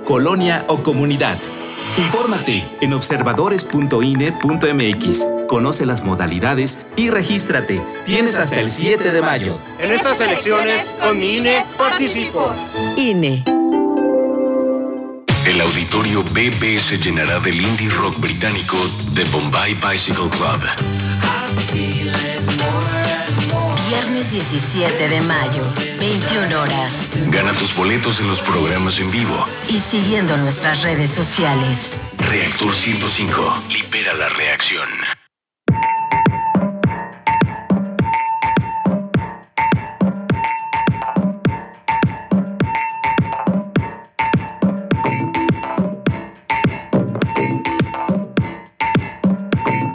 colonia o comunidad. Infórmate en observadores.ine.mx. Conoce las modalidades y regístrate. Tienes hasta el 7 de mayo. En estas elecciones, con mi INE, participo. INE. El auditorio BB se llenará del indie rock británico The Bombay Bicycle Club. Viernes 17 de mayo, 21 horas. Gana tus boletos en los programas en vivo y siguiendo nuestras redes sociales. Reactor 105. Libera la reacción.